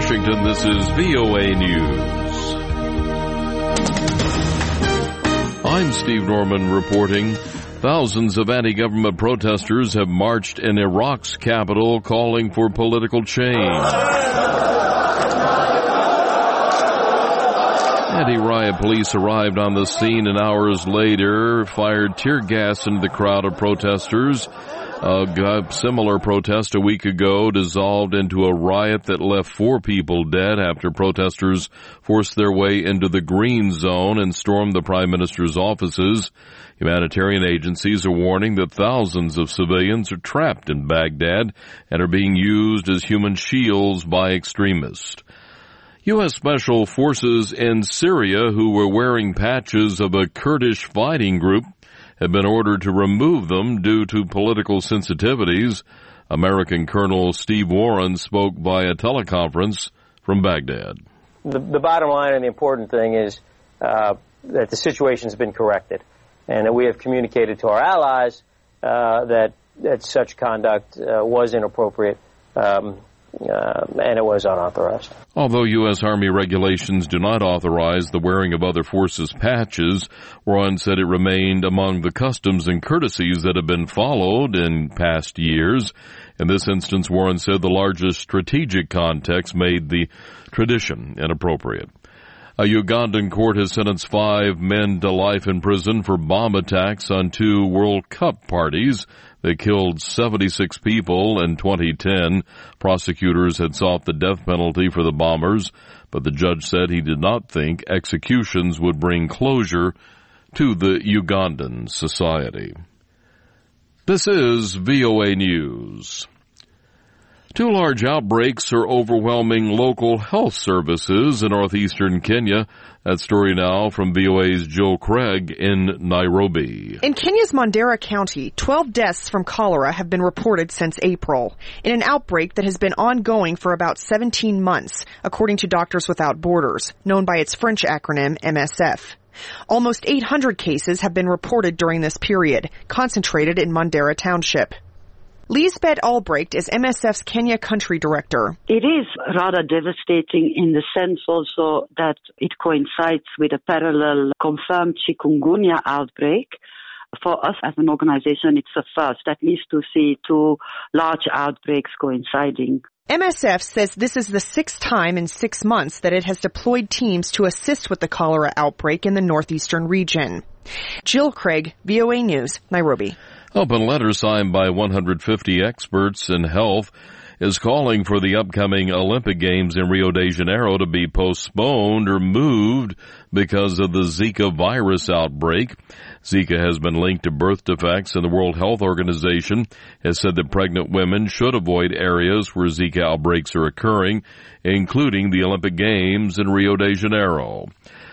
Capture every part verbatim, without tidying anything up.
Washington, this is V O A News. I'm Steve Norman reporting. Thousands of anti-government protesters have marched in Iraq's capital calling for political change. Anti-riot police arrived on the scene and hours later fired tear gas into the crowd of protesters. A similar protest a week ago dissolved into a riot that left four people dead after protesters forced their way into the Green Zone and stormed the Prime Minister's offices. Humanitarian agencies are warning that thousands of civilians are trapped in Baghdad and are being used as human shields by extremists. U S Special Forces in Syria who were wearing patches of a Kurdish fighting group have been ordered to remove them due to political sensitivities. American Colonel Steve Warren spoke via teleconference from Baghdad. The, the bottom line and the important thing is uh, that the situation has been corrected and that we have communicated to our allies uh, that, that such conduct uh, was inappropriate um, uh, and it was unauthorized. Although U S. Army regulations do not authorize the wearing of other forces' patches, Warren said it remained among the customs and courtesies that have been followed in past years. In this instance, Warren said the largest strategic context made the tradition inappropriate. A Ugandan court has sentenced five men to life in prison for bomb attacks on two World Cup parties. They killed seventy-six people in twenty ten. Prosecutors had sought the death penalty for the bombers, but the judge said he did not think executions would bring closure to the Ugandan society. This is V O A News. Two large outbreaks are overwhelming local health services in northeastern Kenya. That story now from V O A's Jill Craig in Nairobi. In Kenya's Mandera County, twelve deaths from cholera have been reported since April, in an outbreak that has been ongoing for about seventeen months, according to Doctors Without Borders, known by its French acronym M S F. Almost eight hundred cases have been reported during this period, concentrated in Mandera Township. Lisbeth Albrecht is M S F's Kenya country director. It is rather devastating in the sense also that it coincides with a parallel confirmed chikungunya outbreak. For us as an organization, it's a first, at least to see two large outbreaks coinciding. M S F says this is the sixth time in six months that it has deployed teams to assist with the cholera outbreak in the northeastern region. Jill Craig, V O A News, Nairobi. Open letter signed by one hundred fifty experts in health is calling for the upcoming Olympic Games in Rio de Janeiro to be postponed or moved because of the Zika virus outbreak. Zika has been linked to birth defects, and the World Health Organization has said that pregnant women should avoid areas where Zika outbreaks are occurring, including the Olympic Games in Rio de Janeiro.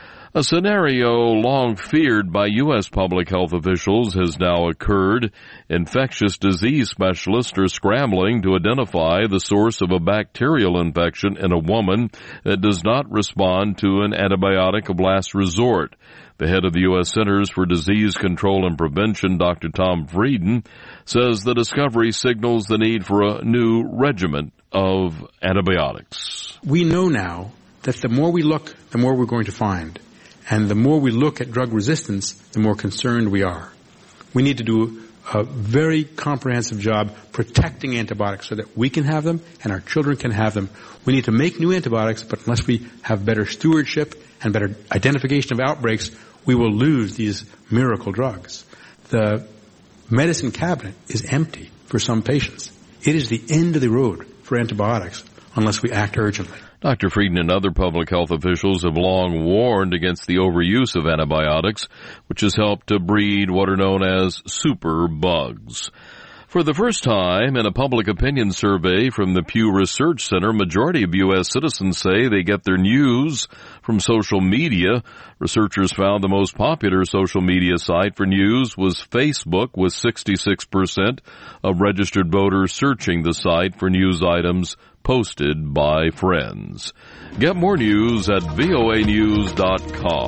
A scenario long feared by U S public health officials has now occurred. Infectious disease specialists are scrambling to identify the source of a bacterial infection in a woman that does not respond to an antibiotic of last resort. The head of the U S Centers for Disease Control and Prevention, Doctor Tom Frieden, says the discovery signals the need for a new regimen of antibiotics. We know now that the more we look, the more we're going to find. And the more we look at drug resistance, the more concerned we are. We need to do a very comprehensive job protecting antibiotics so that we can have them and our children can have them. We need to make new antibiotics, but unless we have better stewardship and better identification of outbreaks, we will lose these miracle drugs. The medicine cabinet is empty for some patients. It is the end of the road for antibiotics unless we act urgently. Doctor Frieden and other public health officials have long warned against the overuse of antibiotics, which has helped to breed what are known as super bugs. For the first time in a public opinion survey from the Pew Research Center, majority of U S citizens say they get their news from social media. Researchers found the most popular social media site for news was Facebook, with sixty-six percent of registered voters searching the site for news items posted by friends. Get more news at V O A news dot com.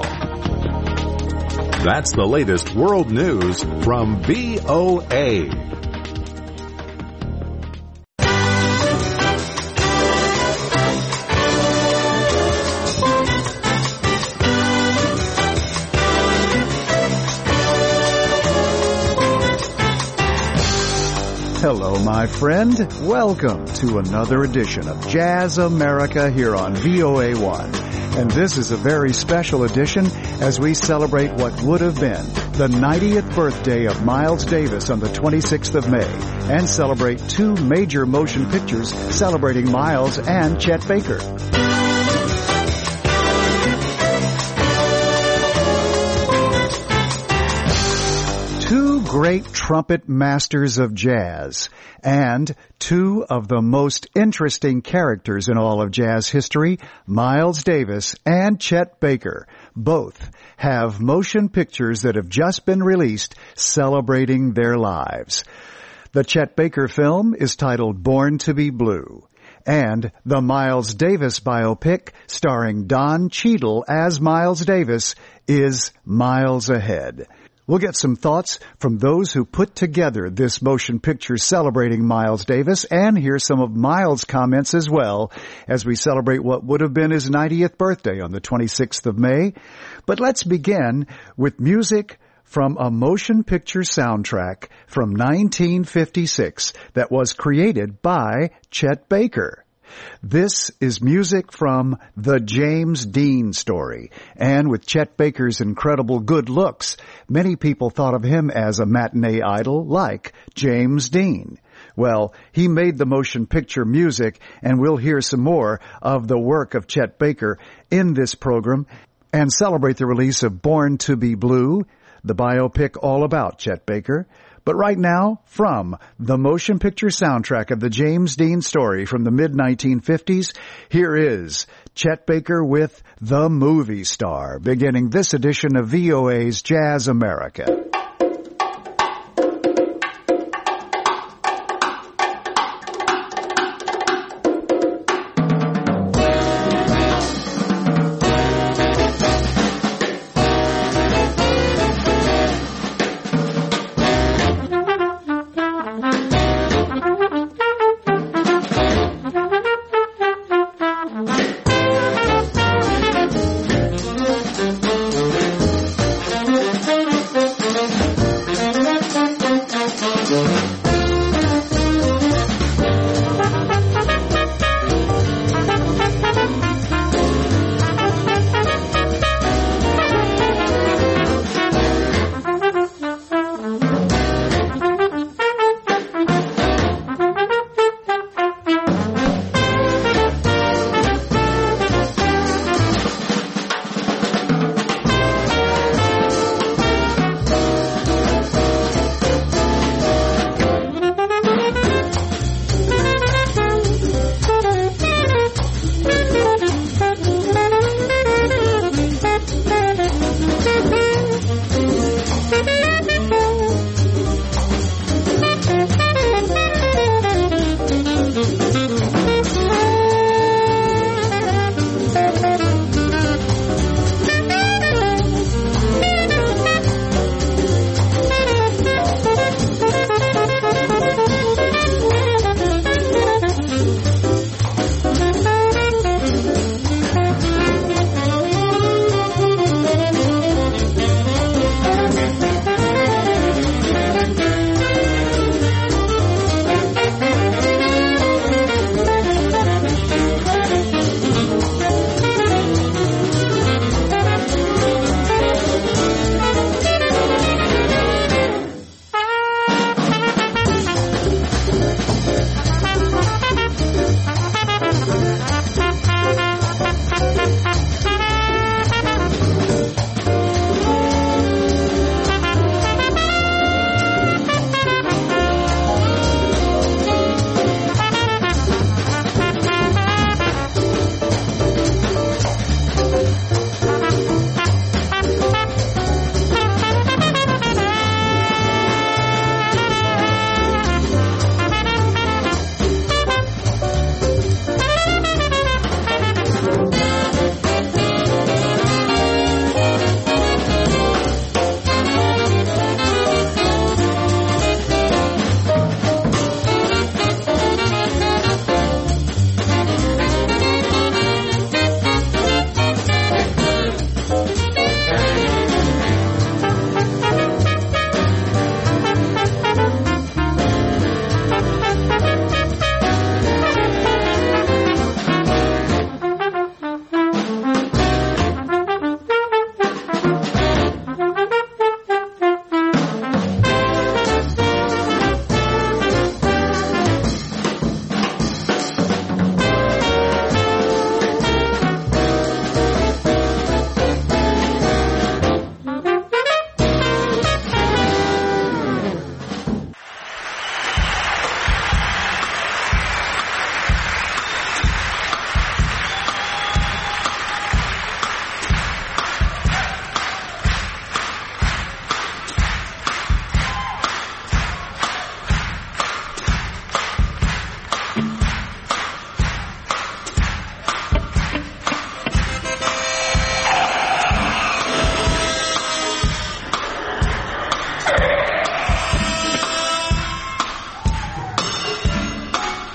That's the latest world news from V O A. Hello, my friend. Welcome to another edition of Jazz America here on V O A one. And this is a very special edition as we celebrate what would have been the ninetieth birthday of Miles Davis on the twenty-sixth of May, and celebrate two major motion pictures celebrating Miles and Chet Baker. Two great trumpet masters of jazz, and two of the most interesting characters in all of jazz history, Miles Davis and Chet Baker. Both have motion pictures that have just been released celebrating their lives. The Chet Baker film is titled Born to be Blue, and the Miles Davis biopic starring Don Cheadle as Miles Davis is Miles Ahead. We'll get some thoughts from those who put together this motion picture celebrating Miles Davis, and hear some of Miles' comments as well as we celebrate what would have been his ninetieth birthday on the twenty-sixth of May. But let's begin with music from a motion picture soundtrack from nineteen fifty-six that was created by Chet Baker. This is music from The James Dean Story, and with Chet Baker's incredible good looks, many people thought of him as a matinee idol like James Dean. Well, he made the motion picture music, and we'll hear some more of the work of Chet Baker in this program and celebrate the release of Born to be Blue, the biopic all about Chet Baker. But right now, from the motion picture soundtrack of The James Dean Story from the mid nineteen fifties, here is Chet Baker with The Movie Star, beginning this edition of V O A's Jazz America.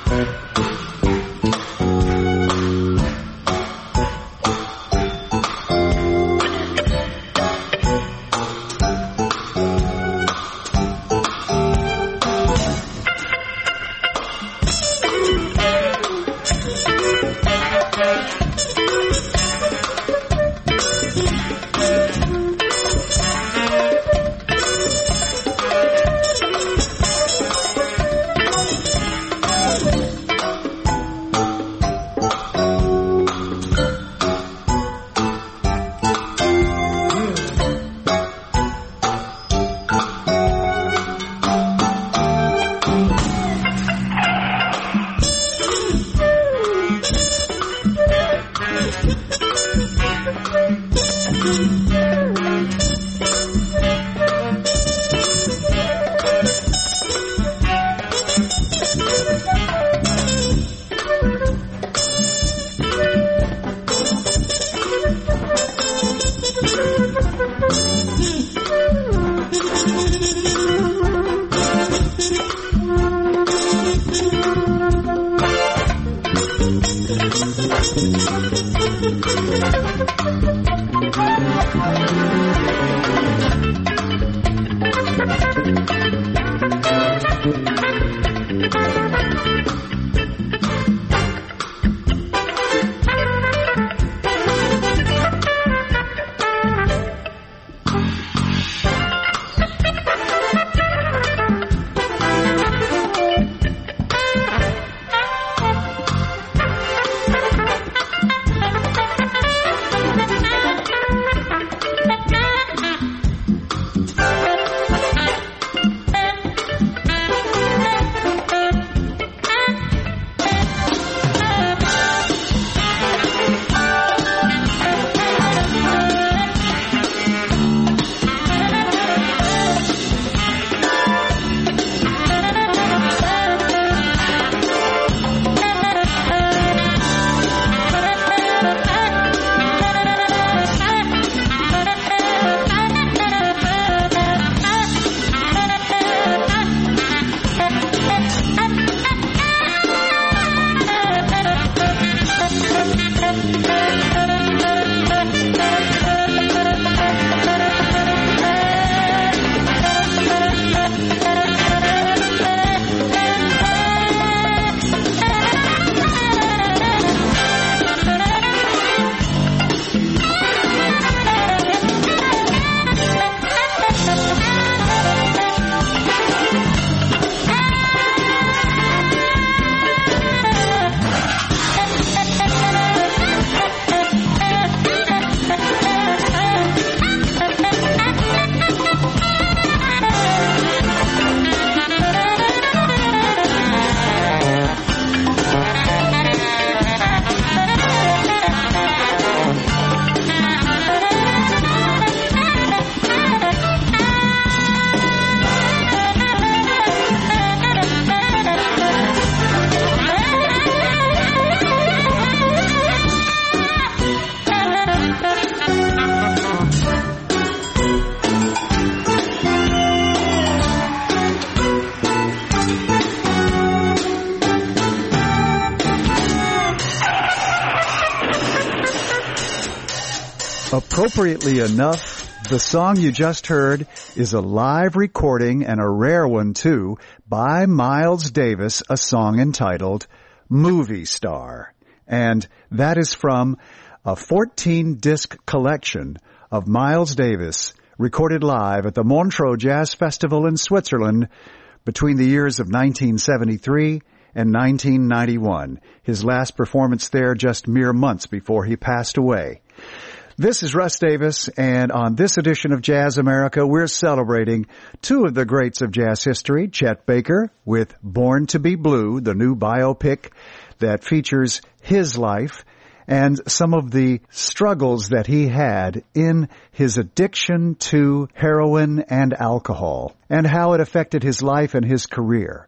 Appropriately enough, the song you just heard is a live recording, and a rare one too, by Miles Davis, a song entitled Movie Star. And that is from a fourteen-disc collection of Miles Davis recorded live at the Montreux Jazz Festival in Switzerland between the years of nineteen seventy-three and nineteen ninety-one. His last performance there just mere months before he passed away. This is Russ Davis, and on this edition of Jazz America, we're celebrating two of the greats of jazz history, Chet Baker with Born to be Blue, the new biopic that features his life and some of the struggles that he had in his addiction to heroin and alcohol, and how it affected his life and his career.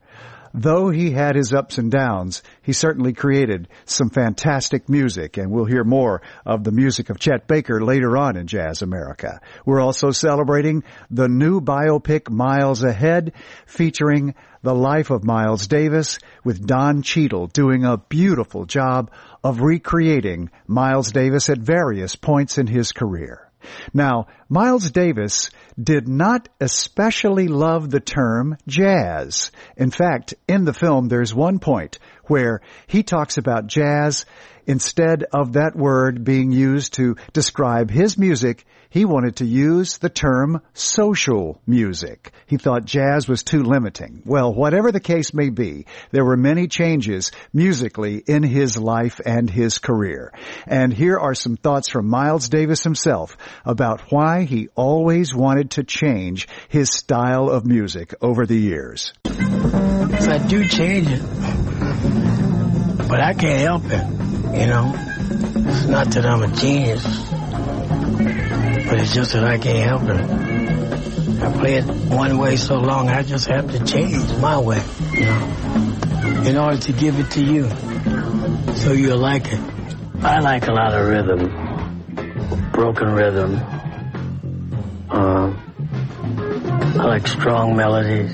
though he had his ups and downs, he certainly created some fantastic music, and we'll hear more of the music of Chet Baker later on in Jazz America. We're also celebrating the new biopic Miles Ahead, featuring the life of Miles Davis, with Don Cheadle doing a beautiful job of recreating Miles Davis at various points in his career. Now, Miles Davis did not especially love the term jazz. In fact, in the film, there's one point where he talks about jazz. Instead of that word being used to describe his music, he wanted to use the term social music. He thought jazz was too limiting. Well, whatever the case may be, there were many changes musically in his life and his career. And here are some thoughts from Miles Davis himself about why he always wanted to change his style of music over the years. I do change it, but I can't help it. You know, it's not that I'm a genius, but it's just that I can't help it. I play it one way so long, I just have to change my way, you know, in order to give it to you, so you'll like it. I like a lot of rhythm, broken rhythm. Uh, I like strong melodies.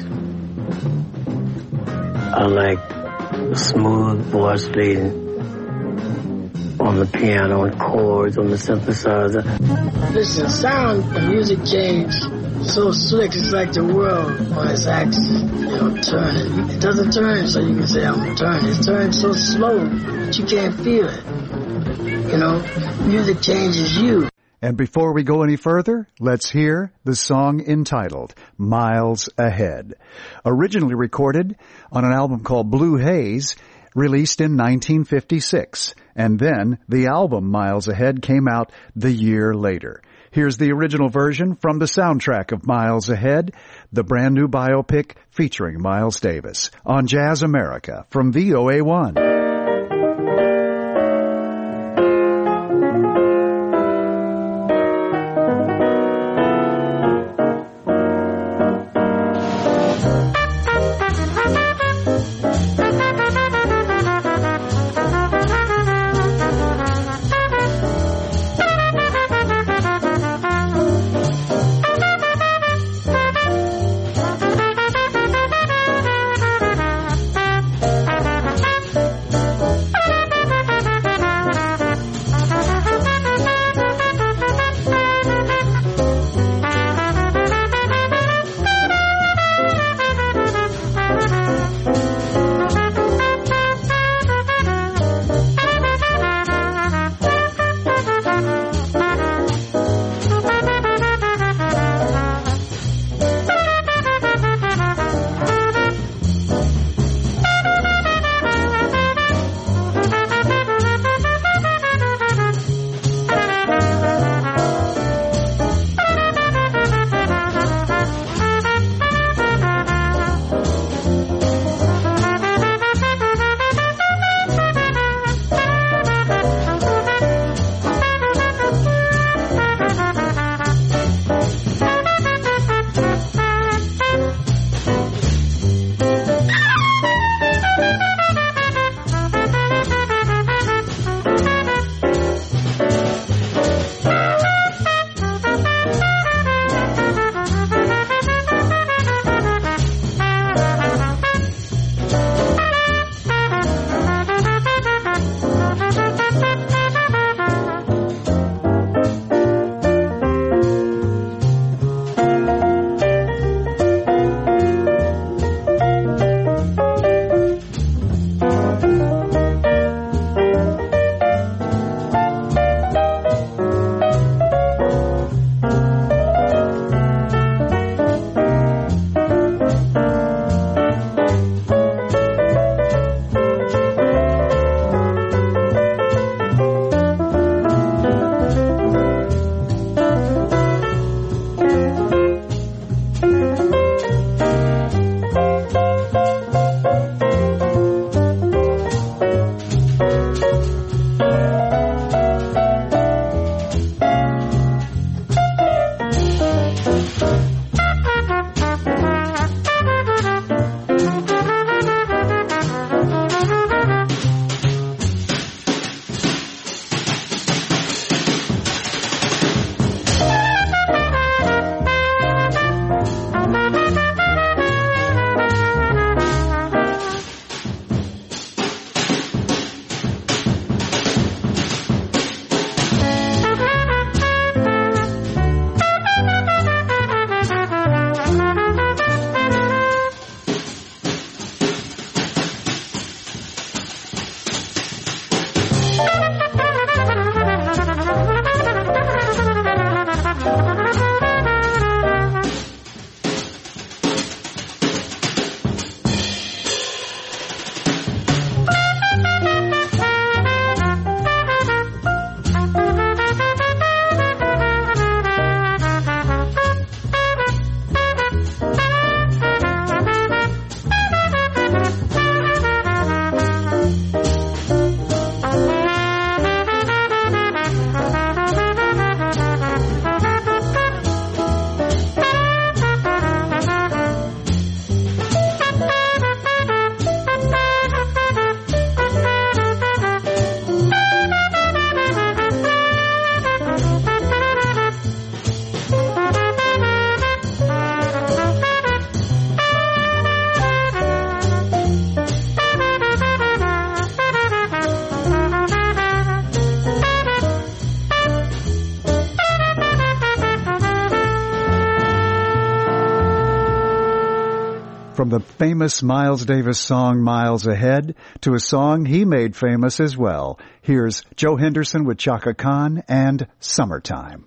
I like smooth voice leading on the piano and chords on the synthesizer. Listen, sound the music change so slick. It's like the world on its axis, you know, turning. It doesn't turn so you can say I'm turning. It turns so slow that you can't feel it. You know, music changes you. And before we go any further, let's hear the song entitled Miles Ahead. Originally recorded on an album called Blue Haze, released in nineteen fifty-six. And then the album Miles Ahead came out the year later. Here's the original version from the soundtrack of Miles Ahead, the brand new biopic featuring Miles Davis on Jazz America from V O A one. from the famous Miles Davis song Miles Ahead to a song he made famous as well. Here's Joe Henderson with Chaka Khan and Summertime.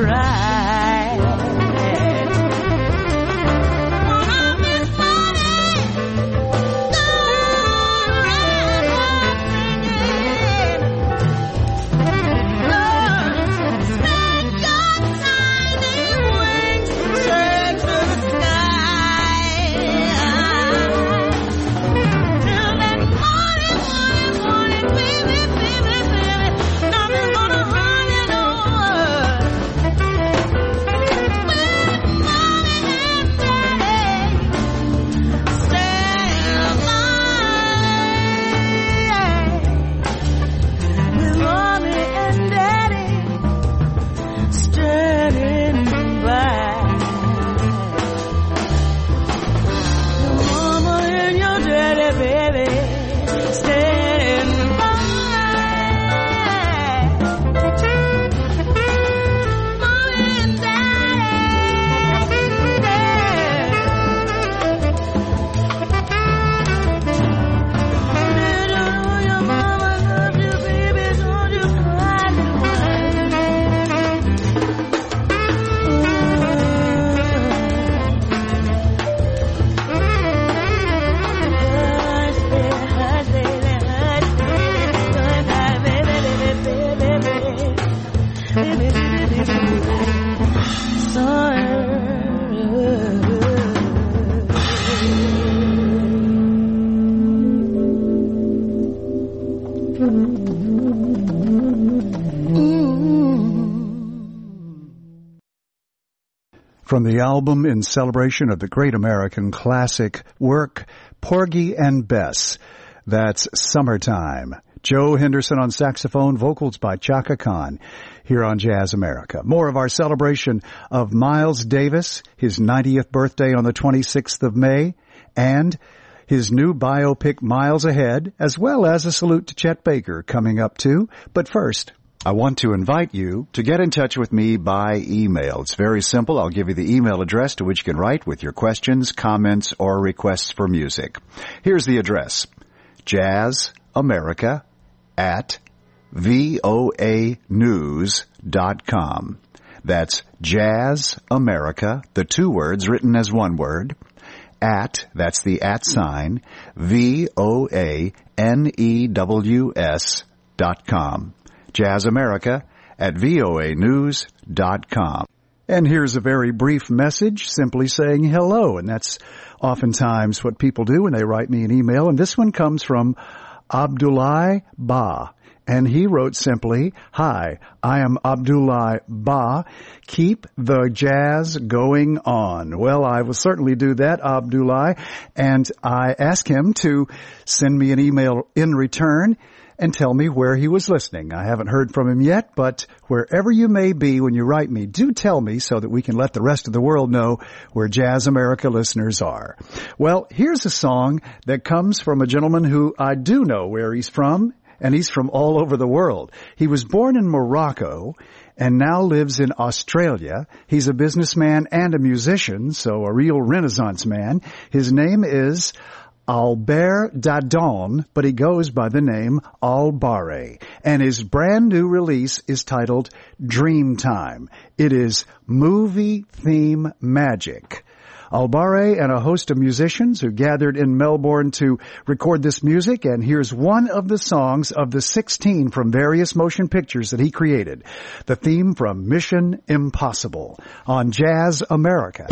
From the album in celebration of the great American classic work, Porgy and Bess, that's Summertime. Joe Henderson on saxophone, vocals by Chaka Khan, here on Jazz America. More of our celebration of Miles Davis, his ninetieth birthday on the twenty-sixth of May, and his new biopic Miles Ahead, as well as a salute to Chet Baker coming up too. But first, I want to invite you to get in touch with me by email. It's very simple. I'll give you the email address to which you can write with your questions, comments, or requests for music. Here's the address: jazzamerica at voa news dot com. That's jazzamerica, the two words written as one word, at, that's the at sign, V O A N E W S dot com. Jazz America at voa news dot com. And here's a very brief message simply saying hello, and that's oftentimes what people do when they write me an email. And this one comes from Abdullah Ba, and he wrote simply, "Hi, I am Abdullah Ba. Keep the jazz going on." Well, I will certainly do that, Abdullah, and I asked him to send me an email in return and tell me where he was listening. I haven't heard from him yet, but wherever you may be when you write me, do tell me so that we can let the rest of the world know where Jazz America listeners are. Well, here's a song that comes from a gentleman who I do know where he's from, and he's from all over the world. He was born in Morocco and now lives in Australia. He's a businessman and a musician, so a real Renaissance man. His name is Albert Dadon, but he goes by the name Albare. And his brand new release is titled Dreamtime. It is movie theme magic. Albare and a host of musicians who gathered in Melbourne to record this music, and here's one of the songs of the sixteen from various motion pictures that he created. The theme from Mission Impossible on Jazz America.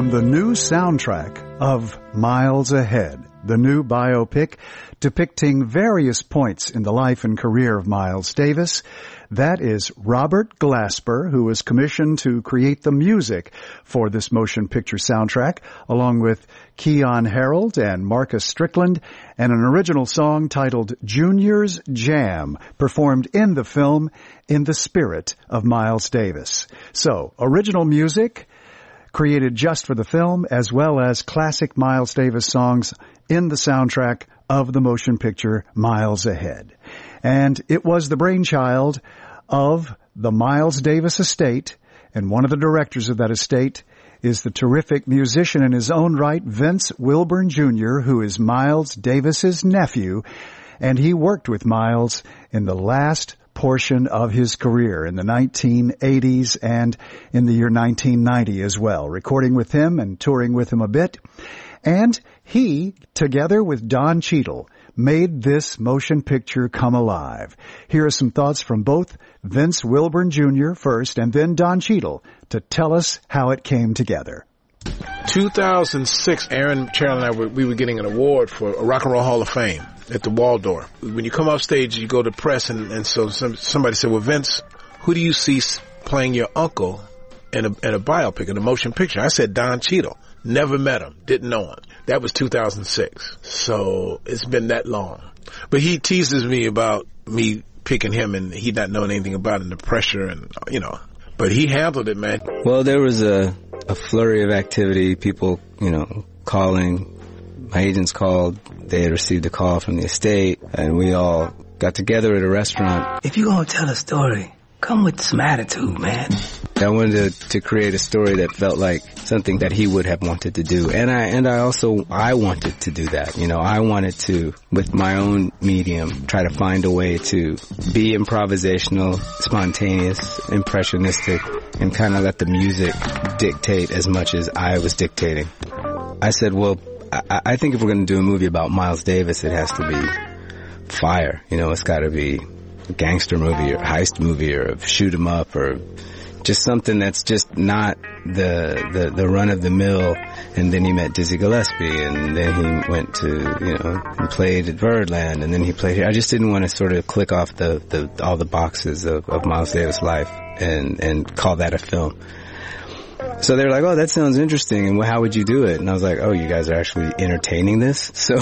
from the new soundtrack of Miles Ahead, the new biopic depicting various points in the life and career of Miles Davis. That is Robert Glasper, who was commissioned to create the music for this motion picture soundtrack, along with Keyon Harold and Marcus Strickland, and an original song titled Junior's Jam, performed in the film in the spirit of Miles Davis. So, original music created just for the film, as well as classic Miles Davis songs in the soundtrack of the motion picture Miles Ahead. And it was the brainchild of the Miles Davis estate, and one of the directors of that estate is the terrific musician in his own right, Vince Wilburn Junior, who is Miles Davis's nephew, and he worked with Miles in the last portion of his career in the nineteen eighties and in the year nineteen ninety as well, recording with him and touring with him a bit. And he, together with Don Cheadle, made this motion picture come alive. Here are some thoughts from both Vince Wilburn Junior first and then Don Cheadle to tell us how it came together. two thousand six, Aaron, Cheryl, and I, were, we were getting an award for a Rock and Roll Hall of Fame at the Waldorf. When you come off stage, you go to press, and, and so some, somebody said, well, Vince, who do you see playing your uncle in a, in a biopic, in a motion picture? I said, Don Cheadle. Never met him. Didn't know him. That was two thousand six. So it's been that long. But he teases me about me picking him and he not knowing anything about it and the pressure and, you know. But he handled it, man. Well, there was a, a flurry of activity, people, you know, calling. My agents called. They had received a call from the estate, and we all got together at a restaurant. If you're going to tell a story, come with some attitude, man. I wanted to, to create a story that felt like something that he would have wanted to do. And I, and I also, I wanted to do that. You know, I wanted to, with my own medium, try to find a way to be improvisational, spontaneous, impressionistic, and kind of let the music dictate as much as I was dictating. I said, well, I, I think if we're going to do a movie about Miles Davis, it has to be fire. You know, it's got to be a gangster movie or a heist movie or a shoot 'em up or just something that's just not the, the, the run of the mill. And then he met Dizzy Gillespie, and then he went to, you know, and played at Birdland, and then he played here. I just didn't want to sort of click off the, the, all the boxes of, of Miles Davis' life and, and call that a film. So they're like, oh, that sounds interesting, and how would you do it? And I was like, oh, you guys are actually entertaining this? So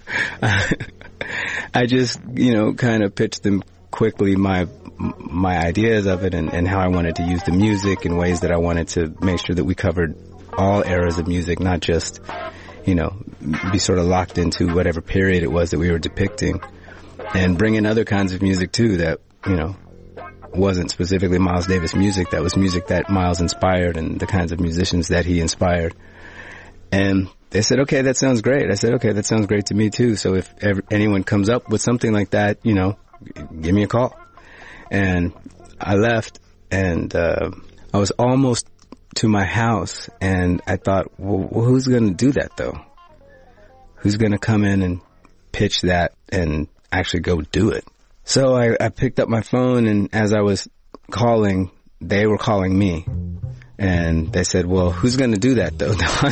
I just, you know, kind of pitched them quickly my my ideas of it and, and how I wanted to use the music in ways that I wanted to make sure that we covered all eras of music, not just, you know, be sort of locked into whatever period it was that we were depicting, and bring in other kinds of music too that, you know, wasn't specifically Miles Davis music, that was music that Miles inspired and the kinds of musicians that he inspired. And they said, okay, that sounds great. I said, okay, that sounds great to me too. So if ever, anyone comes up with something like that, you know, give me a call. And I left, and uh, I was almost to my house, and I thought, well, who's going to do that, though? Who's going to come in and pitch that and actually go do it? So I, I picked up my phone, and as I was calling, they were calling me. And they said, well, who's going to do that, though, Don?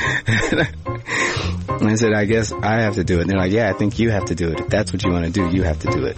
And I said, I guess I have to do it. And they're like, yeah, I think you have to do it. If that's what you want to do, you have to do it.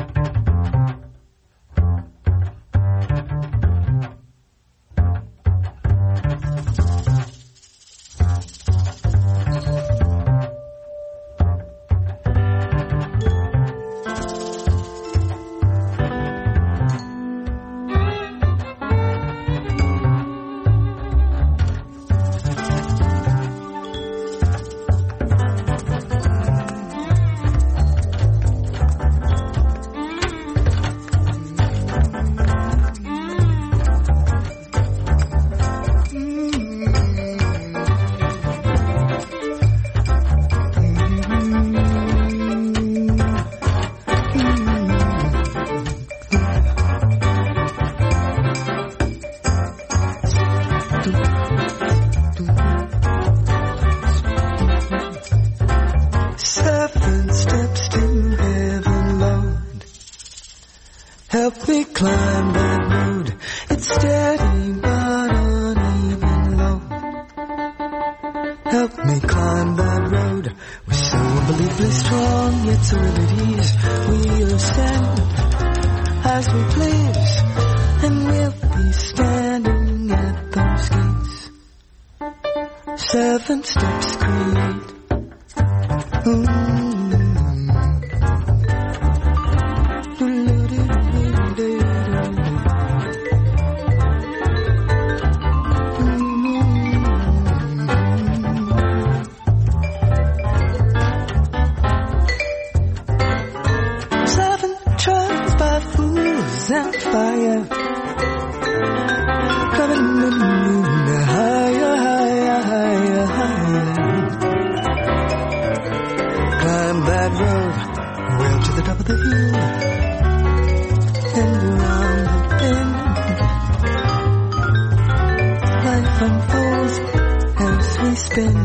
Help me climb that road. It's steady but uneven, Lord. civilities we'll send as we please, and we'll be standing at those gates. Seven steps create. Mm-hmm. And fire coming in higher, higher, higher, higher. Climb that road well to the top of the hill and around the bend. Life unfolds as we spin.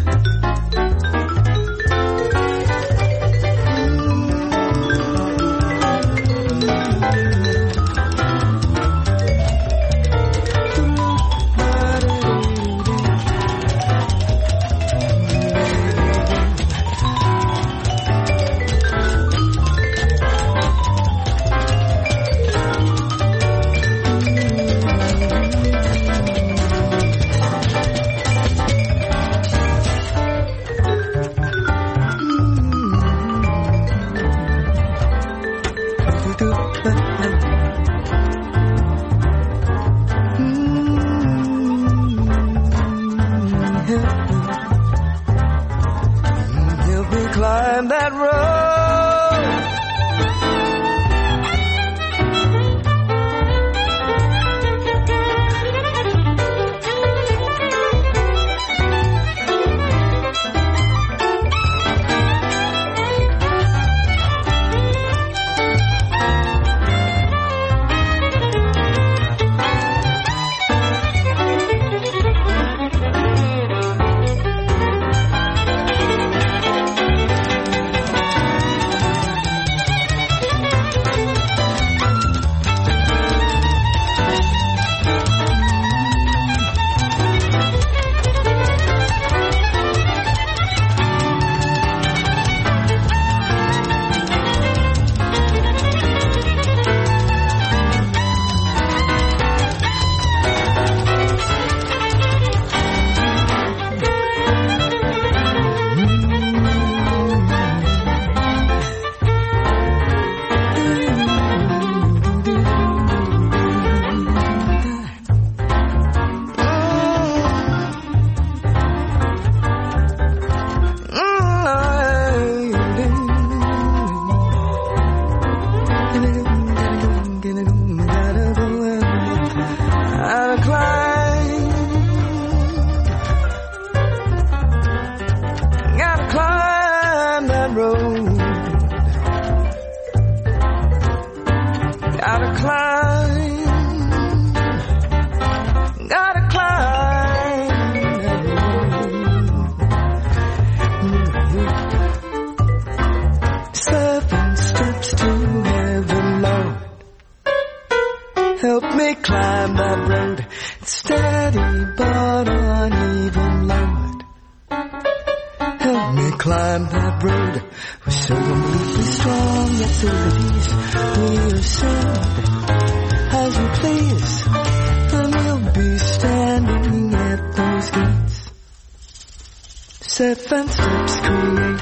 Seven steps create.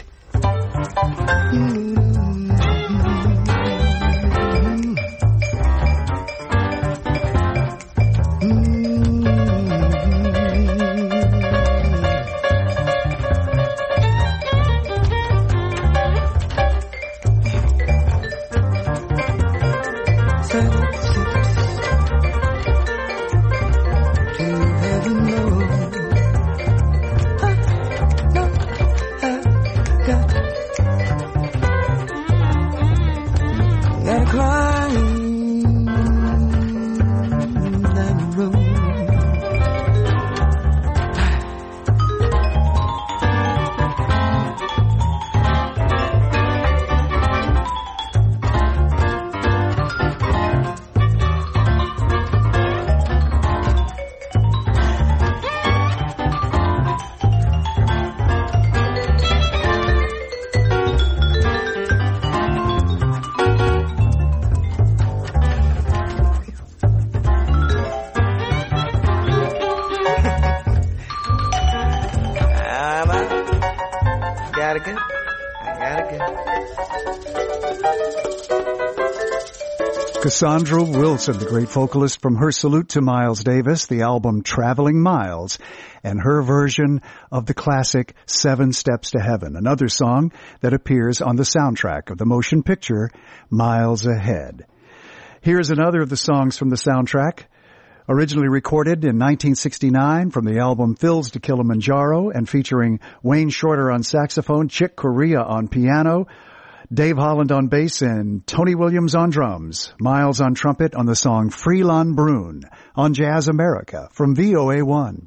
Mm-hmm. Seven steps to heaven, no. Cassandra Wilson, the great vocalist, from her salute to Miles Davis, the album Traveling Miles, and her version of the classic Seven Steps to Heaven, another song that appears on the soundtrack of the motion picture Miles Ahead. Here's another of the songs from the soundtrack, originally recorded in nineteen sixty-nine from the album Fills to Kilimanjaro and featuring Wayne Shorter on saxophone, Chick Corea on piano, Dave Holland on bass, and Tony Williams on drums. Miles on trumpet on the song Freelon Brune on Jazz America from V O A one.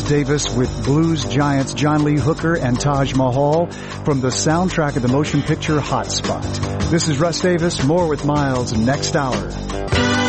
Davis with blues giants John Lee Hooker and Taj Mahal from the soundtrack of the motion picture Hot Spot. This is Russ Davis. More with Miles next hour.